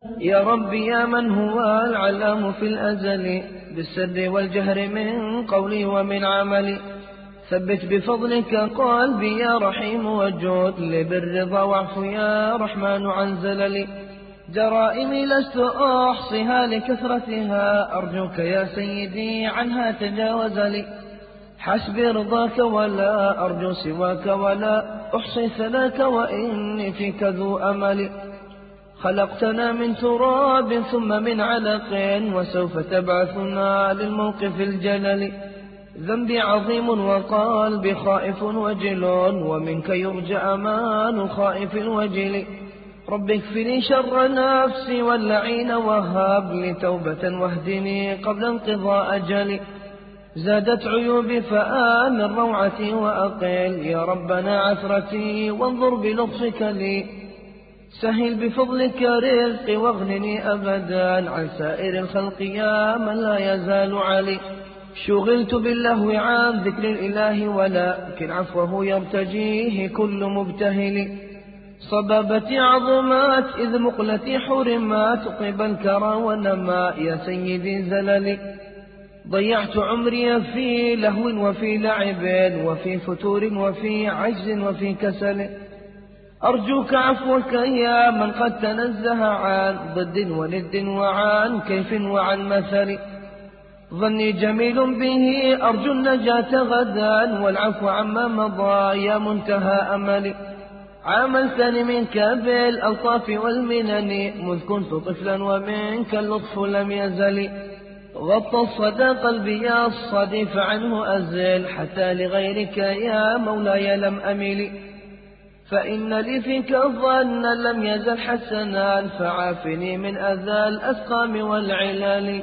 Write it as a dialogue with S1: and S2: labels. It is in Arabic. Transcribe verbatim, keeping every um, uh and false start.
S1: يا ربي يا من هو العلام في الأزل بالسر والجهر من قولي ومن عملي، ثبت بفضلك قلبي يا رحيم وجود لي بالرضا واعف يا رحمن عن زللي. جرائمي لست أحصيها لكثرتها، أرجوك يا سيدي عنها تجاوز لي. حسبي رضاك ولا أرجو سواك ولا أحصي ثناك وإني فيك ذو أمل. خلقتنا من تراب ثم من علق وسوف تبعثنا للموقف الجلل. ذنبي عظيم وقلبي خائف وجل ومنك يرجى أمان خائف وجل. رب اكفني شر نفسي واللعين وهب لي توبة واهدني قبل انقضاء أجلي. زادت عيوبي فآمن روعتي وأقل يا ربنا عثرتي وانظر بلطفك لي. سهل بفضلك رزقي واغنني أبدا عن سائر الخلق يا من لا يزال علي. شغلت باللهو عن ذكر الإله ولكن عفوه يرتجيه كل مبتهل. صبابتي عظمات إذ مقلتي حرمات طيب الكرى والنماء يا سيدي زللي. ضيعت عمري في لهو وفي لعب وفي فتور وفي عجز وفي كسل. أرجوك عفوك يا من قد تنزه عن ضد وند وعن كيف وعن مثل. ظني جميل به أرجو النجاة غدا والعفو عما مضى يا منتهى أملي. عاملتني منك بالألطاف والمنن مذ كنت طفلا ومنك اللطف لم يزل. غطى الصدى قلبي يا الصدي فعنه أزل حتى لغيرك يا مولاي لم أمل. فإن لي فيك الظن لم يزل حسنا فعافني من أذى الأسقام والعلال.